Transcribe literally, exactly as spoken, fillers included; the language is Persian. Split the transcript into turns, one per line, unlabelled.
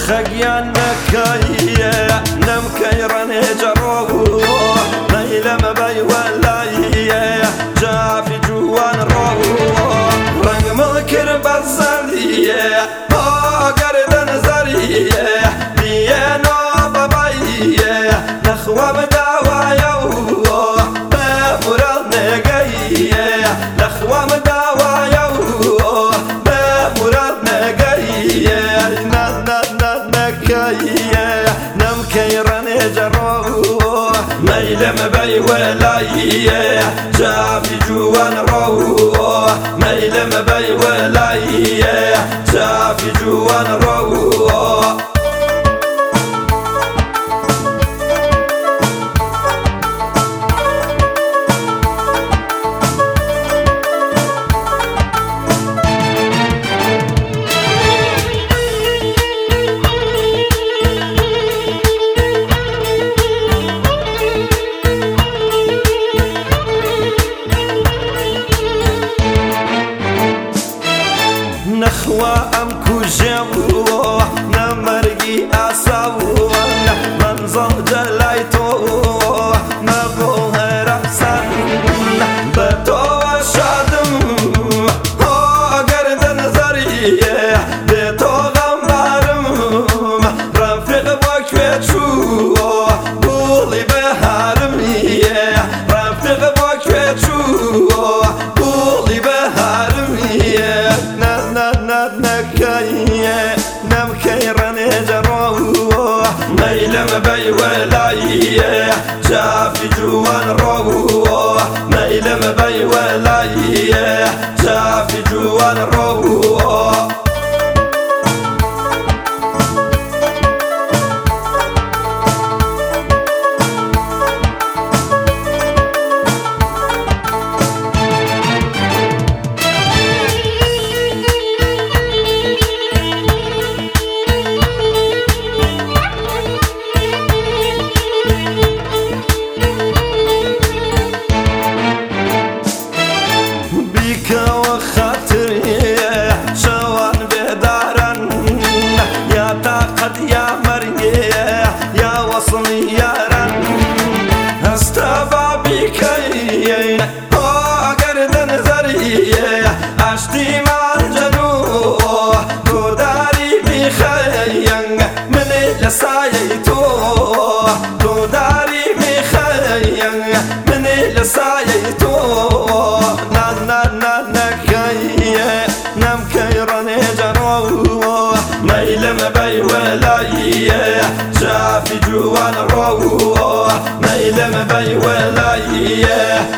خەگیان نەکاییە نەمکەیڕەنێ جەڕۆ مەیلەمە بەی وەلاییە جافی جوان ڕۆ ڕەنگمە کرد بە زەریە ئاگەردەن زەریە دیێنۆ بەباییە نەخوا بداوایە و بە موراد نێگەیە نەخوا بداوایە و بە موراد نێگەیە نەکەیە نەمکەیڕەنێ جەڕۆ مەیلەمە بەی وەلاییە جافی جوان ڕۆ مەیلەمە بەی وەلاییە جافی جوان ڕۆ نەخوا ئەم کوژێم نەمەرگی ئاساوە مەنزڵ جەلای تۆ نەبۆ هەرەسان بە تۆوە شادم ئەگەردەن زەریە بێتۆ غەمبارم ڕەفیق بۆ کوێ چووە گوڵی بەهارمیە ڕەفیق بۆ کوێ چووە گوڵی بەهارمیە نەکەیە نەمکەیڕەنێ جەڕۆ مەیلەمە بەی وەلاییە جافی جوان ڕۆ مەیلەمە بەی وەلاییە جافی جوان ڕۆ بیکەوە خاتریە شەوان بێدارن یا تاقەت یا مەرگێ یا وەسڵی یارن هەستە با بیکەیە ئاگەردەن زەریە ئاشتیمان جەنوو تۆ داری میخەیەنگ منێ لە سایەی تۆ تۆ داری میخەیەنگ منێ لە سایەی تۆ نەکەیە نەمکەیڕەنێ جەڕۆ مەیلەمە بەی وەلاییە جافی جوان ڕۆ مەیلەمە بەی وەلاییە